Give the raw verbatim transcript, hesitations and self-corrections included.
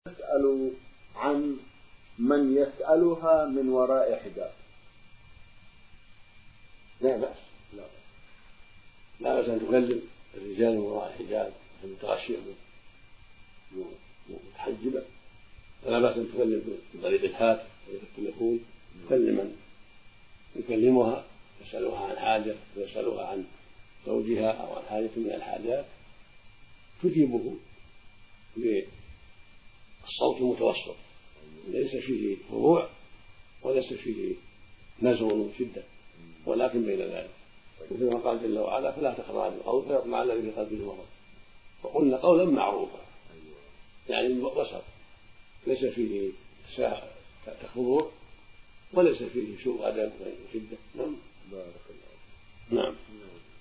تسأل عن من يسألها من وراء حجاب. لا بأس لا لا بأس أن تكلم الرجال من وراء الحجاب متغشية متحجبة، ولا بأس أن تكلم بطريق الهاتف طريق التليفون، تكلم من يكلمها يسألها عن حاجة ويسألها عن زوجها أو عن حاجة من الحاجات، تجيبه بالصوت المتوسط ليس فيه فروع وليس فيه نزع وشدة، ولكن بين ذلك، مثل ما قال جل وعلا: فلا تخضعن بالقول فيطمع الذي في قلبه مرض وقلنا قولا معروفا. يعني الوسط ليس فيه تخضوع وليس فيه سوء أدب وشدة. نعم. بارك الله. نعم.